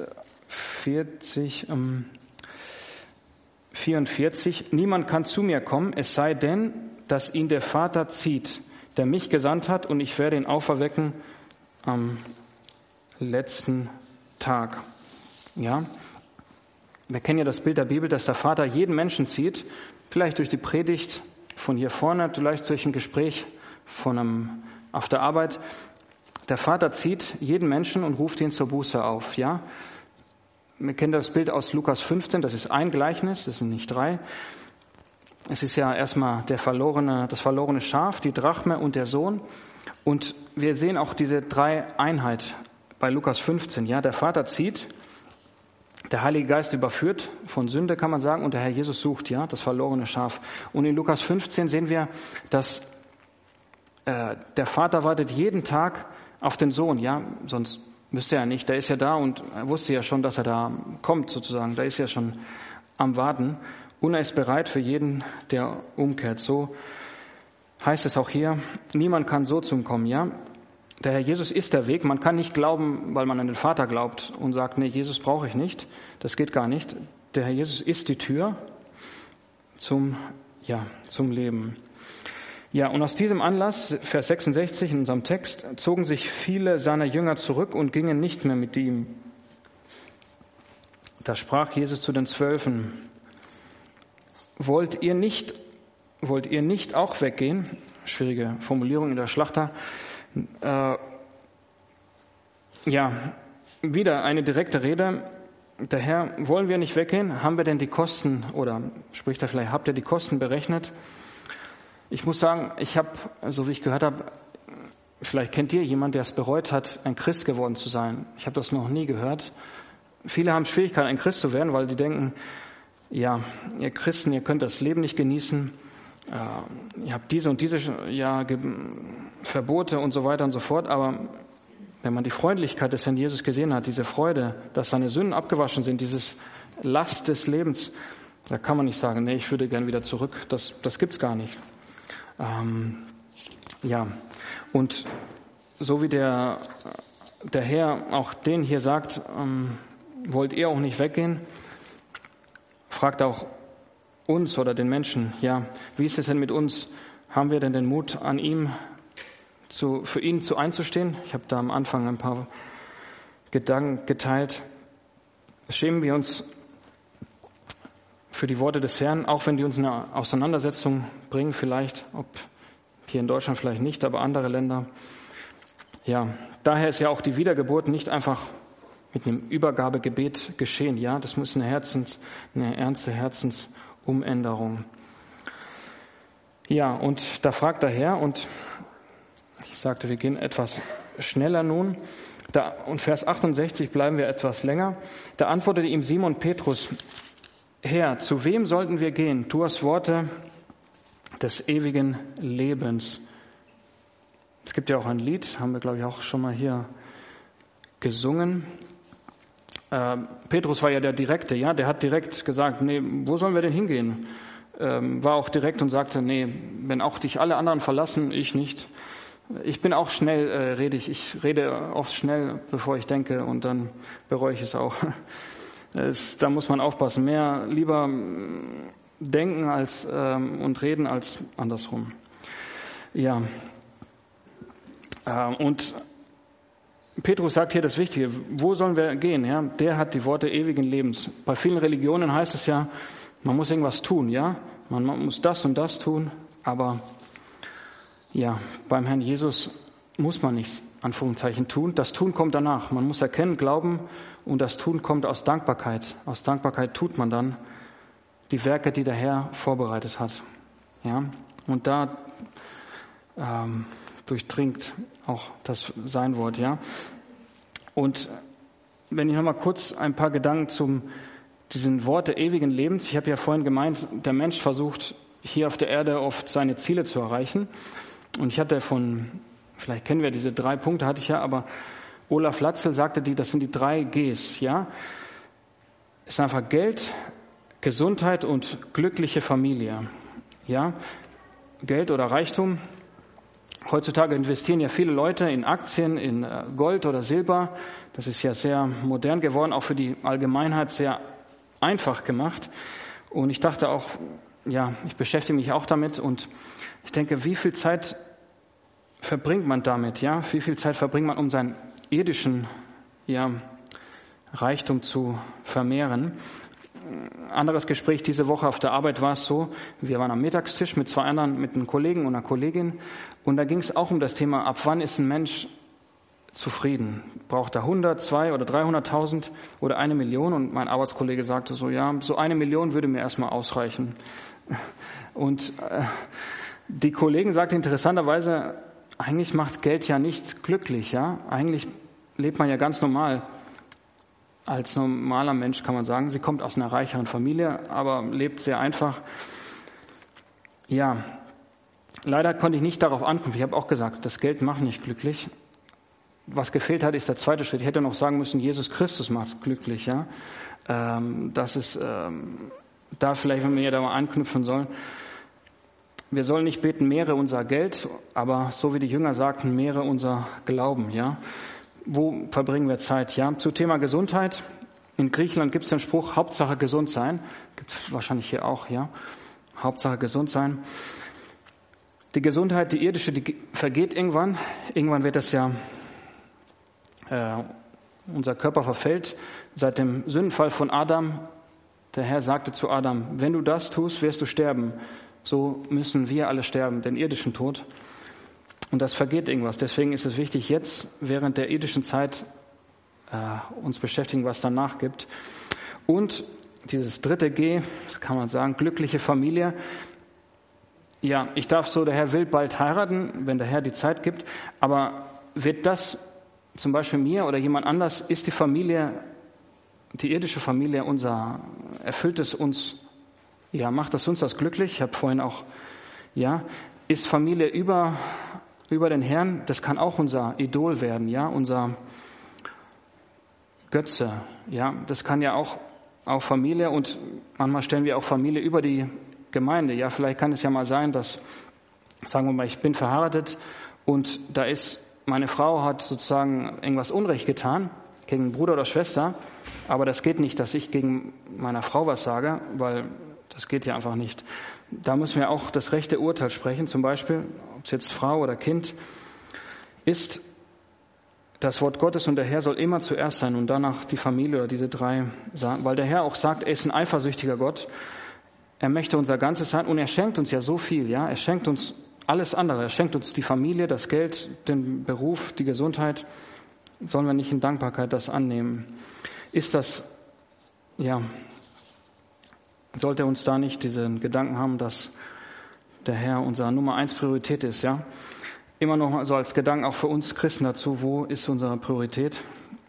44, niemand kann zu mir kommen, es sei denn, dass ihn der Vater zieht, der mich gesandt hat, und ich werde ihn auferwecken am letzten Tag. Ja, wir kennen ja das Bild der Bibel, dass der Vater jeden Menschen zieht, vielleicht durch die Predigt von hier vorne, vielleicht durch ein Gespräch auf der Arbeit. Der Vater zieht jeden Menschen und ruft ihn zur Buße auf. Ja, wir kennen das Bild aus Lukas 15, das ist ein Gleichnis, das sind nicht 3. Es ist ja erstmal das verlorene Schaf, die Drachme und der Sohn. Und wir sehen auch diese 3 Einheit bei Lukas 15. Ja, der Vater zieht, der Heilige Geist überführt von Sünde, kann man sagen, und der Herr Jesus sucht, ja, das verlorene Schaf. Und in Lukas 15 sehen wir, dass der Vater wartet jeden Tag auf den Sohn, ja, sonst müsste er nicht. Der ist ja da und er wusste ja schon, dass er da kommt, sozusagen. Da ist ja schon am Warten. Und er ist bereit für jeden, der umkehrt. So heißt es auch hier, niemand kann so zum Kommen, ja. Der Herr Jesus ist der Weg. Man kann nicht glauben, weil man an den Vater glaubt und sagt, nee, Jesus brauche ich nicht. Das geht gar nicht. Der Herr Jesus ist die Tür zum Leben. Ja, und aus diesem Anlass, Vers 66 in unserem Text, zogen sich viele seiner Jünger zurück und gingen nicht mehr mit ihm. Da sprach Jesus zu den 12, Wollt ihr nicht auch weggehen? Schwierige Formulierung in der Schlachter. Wieder eine direkte Rede. Der Herr, wollen wir nicht weggehen? Haben wir denn die Kosten, oder spricht er vielleicht, habt ihr die Kosten berechnet? Ich muss sagen, ich habe, so wie ich gehört habe, vielleicht kennt ihr jemanden, der es bereut hat, ein Christ geworden zu sein. Ich habe das noch nie gehört. Viele haben Schwierigkeiten, ein Christ zu werden, weil die denken, ja, ihr Christen, ihr könnt das Leben nicht genießen, ihr habt diese und diese Verbote und so weiter und so fort, aber wenn man die Freundlichkeit des Herrn Jesus gesehen hat, diese Freude, dass seine Sünden abgewaschen sind, dieses Last des Lebens, da kann man nicht sagen, nee, ich würde gern wieder zurück, das gibt's gar nicht. Und so wie der Herr auch den hier sagt, wollt ihr auch nicht weggehen, fragt auch uns oder den Menschen, ja, wie ist es denn mit uns? Haben wir denn den Mut, an ihm für ihn einzustehen? Ich habe da am Anfang ein paar Gedanken geteilt. Schämen wir uns für die Worte des Herrn, auch wenn die uns eine Auseinandersetzung bringen, vielleicht, ob hier in Deutschland vielleicht nicht, aber andere Länder. Ja, daher ist ja auch die Wiedergeburt nicht einfach mit einem Übergabegebet geschehen. Ja, das muss eine ernste Herzensumänderung. Ja, und da fragt der Herr, und ich sagte, wir gehen etwas schneller nun. Und Vers 68 bleiben wir etwas länger. Da antwortete ihm Simon Petrus: Herr, zu wem sollten wir gehen? Du hast Worte des ewigen Lebens. Es gibt ja auch ein Lied, haben wir, glaube ich, auch schon mal hier gesungen. Petrus war ja der Direkte, ja, der hat direkt gesagt, nee, wo sollen wir denn hingehen? War auch direkt und sagte, nee, wenn auch dich alle anderen verlassen, ich nicht. Ich bin auch schnellredig, ich rede oft schnell, bevor ich denke, und dann bereue ich es auch. Da muss man aufpassen, lieber denken und reden als andersrum. Ja, und Petrus sagt hier das Wichtige, wo sollen wir gehen? Ja? Der hat die Worte ewigen Lebens. Bei vielen Religionen heißt es ja, man muss irgendwas tun, ja, man muss das und das tun, aber ja, beim Herrn Jesus muss man nichts, Anführungszeichen, tun. Das Tun kommt danach. Man muss erkennen, glauben, und das Tun kommt aus Dankbarkeit. Aus Dankbarkeit tut man dann die Werke, die der Herr vorbereitet hat. Ja, und da durchdringt auch das sein Wort, ja. Und wenn ich noch mal kurz ein paar Gedanken zu diesen Worte ewigen Lebens. Ich habe ja vorhin gemeint, der Mensch versucht hier auf der Erde oft seine Ziele zu erreichen. Und ich hatte vielleicht kennen wir diese 3 Punkte, hatte ich ja, aber Olaf Latzel sagte, das sind die 3 Gs, ja. Es ist einfach Geld, Gesundheit und glückliche Familie, ja. Geld oder Reichtum. Heutzutage investieren ja viele Leute in Aktien, in Gold oder Silber. Das ist ja sehr modern geworden, auch für die Allgemeinheit sehr einfach gemacht. Und ich dachte auch, ja, ich beschäftige mich auch damit und ich denke, wie viel Zeit verbringt man damit, ja? Wie viel Zeit verbringt man, um seinen irdischen, ja, Reichtum zu vermehren? Anderes Gespräch diese Woche auf der Arbeit war es so, wir waren am Mittagstisch mit 2 anderen, mit einem Kollegen und einer Kollegin, und da ging es auch um das Thema, ab wann ist ein Mensch zufrieden? Braucht er 100, 2 oder 300.000 oder 1 Million? Und mein Arbeitskollege sagte so, ja, so 1 Million würde mir erstmal ausreichen. Und die Kollegin sagte interessanterweise, eigentlich macht Geld ja nicht glücklich, ja? Eigentlich lebt man ja ganz normal. Als normaler Mensch kann man sagen, sie kommt aus einer reicheren Familie, aber lebt sehr einfach. Ja, leider konnte ich nicht darauf anknüpfen. Ich habe auch gesagt, das Geld macht nicht glücklich. Was gefehlt hat, ist der zweite Schritt. Ich hätte noch sagen müssen, Jesus Christus macht glücklich. Ja, das ist da vielleicht, wenn wir da mal anknüpfen sollen. Wir sollen nicht beten, mehre unser Geld, aber so wie die Jünger sagten, mehre unser Glauben. Ja. Wo verbringen wir Zeit? Ja, zu Thema Gesundheit. In Griechenland gibt es den Spruch, Hauptsache gesund sein. Gibt es wahrscheinlich hier auch, ja. Hauptsache gesund sein. Die Gesundheit, die irdische, die vergeht irgendwann. Irgendwann wird das ja, unser Körper verfällt. Seit dem Sündenfall von Adam, der Herr sagte zu Adam, wenn du das tust, wirst du sterben. So müssen wir alle sterben, den irdischen Tod. Und das vergeht irgendwas. Deswegen ist es wichtig, jetzt während der irdischen Zeit uns beschäftigen, was danach gibt. Und dieses 3. G, das kann man sagen, glückliche Familie. Ja, ich darf so, der Herr will bald heiraten, wenn der Herr die Zeit gibt. Aber wird das zum Beispiel mir oder jemand anders, ist die Familie, die irdische Familie erfüllt es uns, ja, macht das uns das glücklich? Ich habe vorhin auch, ja, ist Familie über den Herrn, das kann auch unser Idol werden, ja, unser Götze, ja, das kann ja auch Familie, und manchmal stellen wir auch Familie über die Gemeinde, ja, vielleicht kann es ja mal sein, dass, sagen wir mal, ich bin verheiratet und meine Frau hat sozusagen irgendwas Unrecht getan gegen einen Bruder oder Schwester, aber das geht nicht, dass ich gegen meiner Frau was sage, weil das geht ja einfach nicht. Da müssen wir auch das rechte Urteil sprechen, zum Beispiel, ob es jetzt Frau oder Kind ist, das Wort Gottes und der Herr soll immer zuerst sein und danach die Familie oder diese drei sagen, weil der Herr auch sagt, er ist ein eifersüchtiger Gott, er möchte unser Ganzes sein und er schenkt uns ja so viel, ja, er schenkt uns alles andere, er schenkt uns die Familie, das Geld, den Beruf, die Gesundheit, sollen wir nicht in Dankbarkeit das annehmen? Ist das, ja, sollte uns da nicht diesen Gedanken haben, dass der Herr unsere Nummer 1 Priorität ist, ja? Immer noch mal so als Gedanken auch für uns Christen dazu, wo ist unsere Priorität?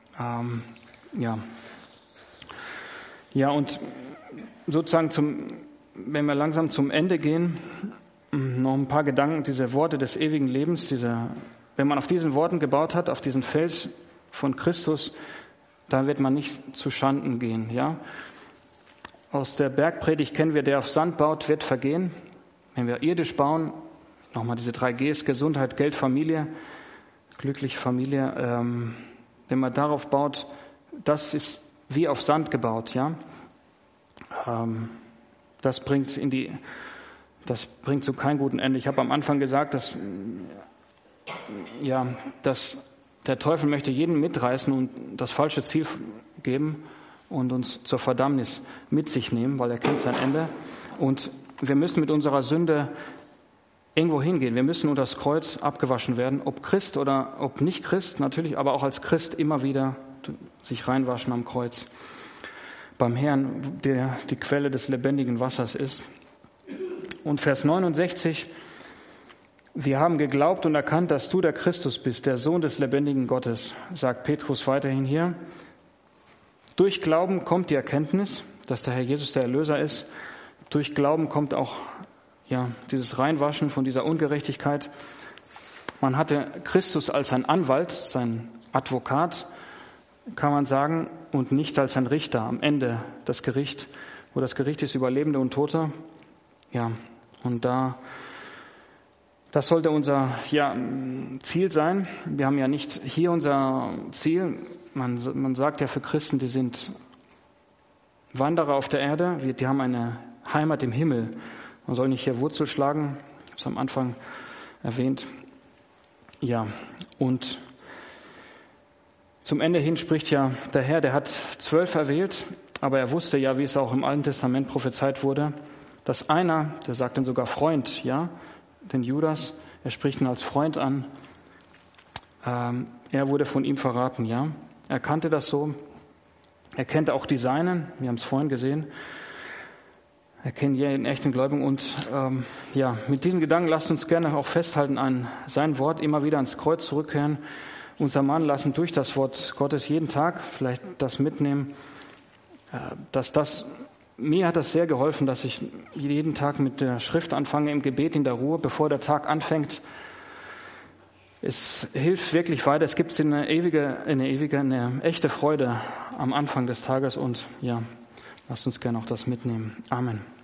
Ja, und sozusagen wenn wir langsam zum Ende gehen, noch ein paar Gedanken, diese Worte des ewigen Lebens, wenn man auf diesen Worten gebaut hat, auf diesen Fels von Christus, dann wird man nicht zu Schanden gehen, ja? Aus der Bergpredigt kennen wir, der auf Sand baut, wird vergehen. Wenn wir irdisch bauen, nochmal diese 3 Gs, Gesundheit, Geld, Familie, glückliche Familie. Wenn man darauf baut, das ist wie auf Sand gebaut, ja. Das bringt zu keinem guten Ende. Ich habe am Anfang gesagt, dass der Teufel möchte jeden mitreißen und das falsche Ziel geben und uns zur Verdammnis mit sich nehmen, weil er kennt sein Ende. Und wir müssen mit unserer Sünde irgendwo hingehen. Wir müssen unter das Kreuz abgewaschen werden, ob Christ oder ob nicht Christ, natürlich, aber auch als Christ immer wieder sich reinwaschen am Kreuz. Beim Herrn, der die Quelle des lebendigen Wassers ist. Und Vers 69, wir haben geglaubt und erkannt, dass du der Christus bist, der Sohn des lebendigen Gottes, sagt Petrus weiterhin hier. Durch Glauben kommt die Erkenntnis, dass der Herr Jesus der Erlöser ist. Durch Glauben kommt auch dieses Reinwaschen von dieser Ungerechtigkeit. Man hatte Christus als sein Anwalt, sein Advokat, kann man sagen, und nicht als ein Richter am Ende das Gericht, wo das Gericht ist über Lebende und Tote. Ja, und das sollte unser Ziel sein. Wir haben ja nicht hier unser Ziel. Man sagt ja für Christen, die sind Wanderer auf der Erde, die haben eine Heimat im Himmel. Man soll nicht hier Wurzel schlagen, ich habe es am Anfang erwähnt. Ja, und zum Ende hin spricht ja der Herr, der hat 12 erwählt, aber er wusste ja, wie es auch im Alten Testament prophezeit wurde, dass einer, der sagt dann sogar Freund, ja, den Judas, er spricht ihn als Freund an, er wurde von ihm verraten, ja. Er kannte das so, er kennt auch die Seinen, wir haben es vorhin gesehen, er kennt jeden echten Gläubigen und mit diesen Gedanken lasst uns gerne auch festhalten an sein Wort, immer wieder ans Kreuz zurückkehren, uns ermahnen lassen durch das Wort Gottes jeden Tag, vielleicht das mitnehmen, mir hat das sehr geholfen, dass ich jeden Tag mit der Schrift anfange, im Gebet, in der Ruhe, bevor der Tag anfängt. Es hilft wirklich weiter, es gibt eine echte Freude am Anfang des Tages und lasst uns gerne auch das mitnehmen. Amen.